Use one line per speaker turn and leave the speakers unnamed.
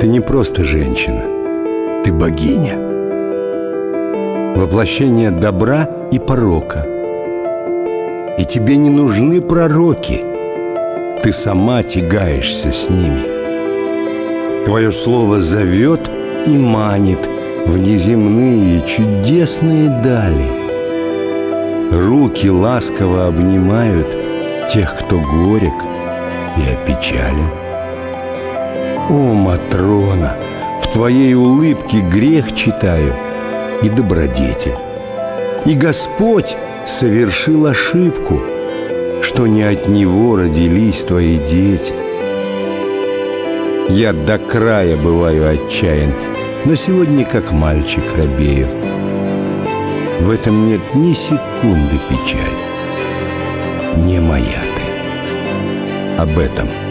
Ты не просто женщина, ты богиня. Воплощение добра и порока. И тебе не нужны пророки. Ты сама тягаешься с ними. Твое слово зовет и манит в неземные чудесные дали. Руки ласково обнимают тех, кто горек и опечален. О, Матрона, в твоей улыбке грех читаю и добродетель. И Господь совершил ошибку, что не от Него родились твои дети. Я до края бываю отчаян, но сегодня как мальчик робею. В этом нет ни секунды печали. Не моя ты. Об этом